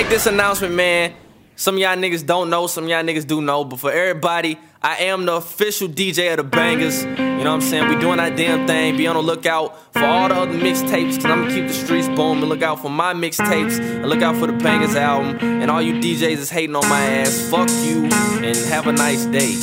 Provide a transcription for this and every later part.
make this announcement, man. Some of y'all niggas don't know, some of y'all niggas do know, but for everybody, I am the official DJ of the Bangers. You know what I'm saying? We doing our damn thing. Be on the lookout for all the other mixtapes, cause I'm gonna keep the streets booming. Look out for my mixtapes, and look out for the Bangers album. And all you DJs is hating on my ass, fuck you, and have a nice day.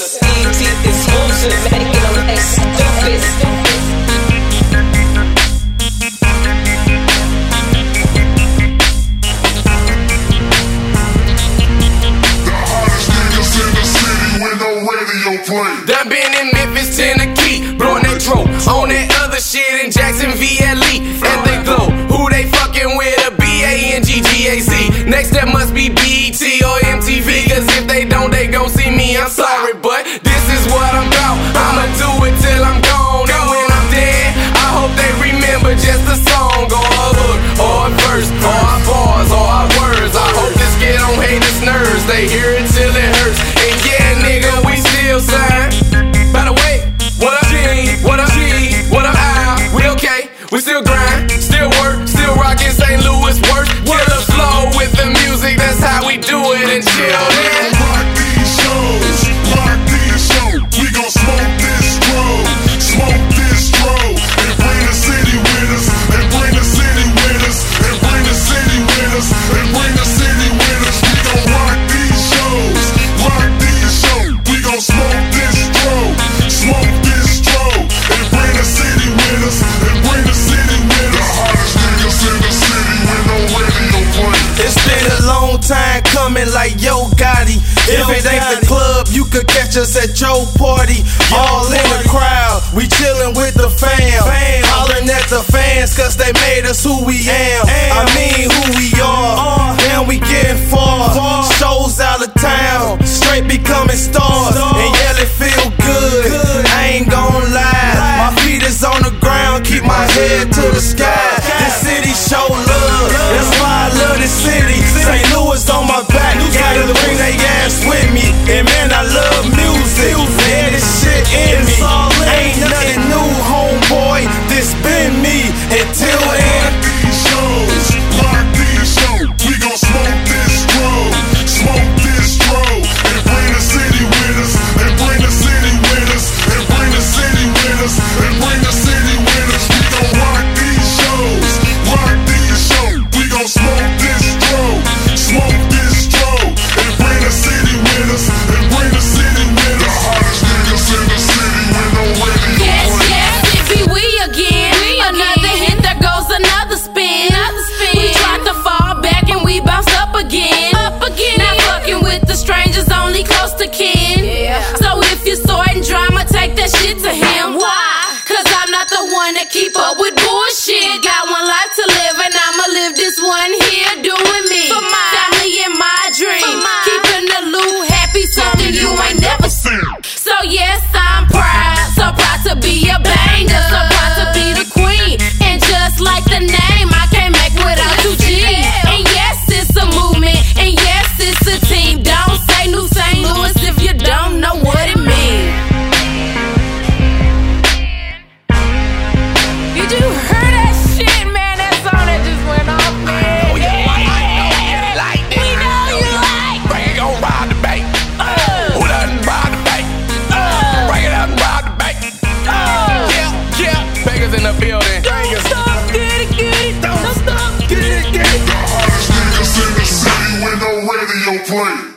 Done been in Memphis, Tennessee, blowing that dro on that other shit in Jackson, VLE, at the Glow. Who they fucking with? A BANGGAZ. Next that must be BET or MTV, cause if they don't, they gon' see me. I'm sorry, but this is what I'm about. I'ma do it till I'm gone, and when I'm dead, I hope they remember just a song or a hook or a verse or a bars or a words. I hope this get on haters' nerves. They hear it till it hurts. And yeah, nigga, we still sign. By the way, what up G? What up G? What up I? We okay? We still grind, still work, still rockin' St. Louis work. Killer flow with the music, that's how we do it and chill. Rock these shows, rock these shows. We gon' smoke this strobe, and bring the city with us, and bring the city with us, and bring the city with us, and bring the city with us. We gon' rock these shows, rock these shows. We gon' smoke this strobe, and bring the city with us, and bring the city with us. The hottest niggas in the city with no radio play. It's been a long time coming like Yo Gotti. If it ain't the club, you could catch us at your party. All in the crowd, we chillin' with the fam. Hollering at the fans, cause they made us who we am. I mean who we are. Damn, we getting far. Shows out of town, straight becoming stars. And yeah, it feel good, I ain't gon' lie. My feet is on the ground, keep my head to the sky. This city show love, that's why I love this city. St. Louis on my back, gotta bring they ass with me. And man, I love music, yeah, this shit in me. Ain't nothing new, homeboy, this been me. Until then, rock these shows. We gon' smoke this strobe, and bring the city with us, and bring the city with us, and bring the city with us, and bring the city with us. We gon' rock these shows, we gon' smoke this strobe, and bring the city with us, and bring the city with us. The hottest niggas in the city with no radio. Yes, it be we again. Another hit, there goes another spin. We tried to fall back and we bounced up again. Not fucking with the strangers, only close to kin. So if you're sorting drama, take that shit to him. Why? Cause I'm not the one that keep up with bullshit. Got one life to live and I'ma live this one here doing me. For my family and my dream. Keeping the loot happy, something you ain't never seen. So yes, I'm proud. So proud to be a banger. So proud to be the queen. And just like the name, I can't make without 2G. And yes, it's a movement. And yes, it's a team. Don't say New St. Louis if you don't know what it means. Did you hear that shit, man? That song that just went off, man. oh yeah, like this. We know you like. Bring it on, ride the bank. Who doesn't ride the bank? Bring it up and ride the bank. Yeah, Bangers in the building. Don't stop, get it. Don't stop, get it. The hottest niggas in the city with no radio play.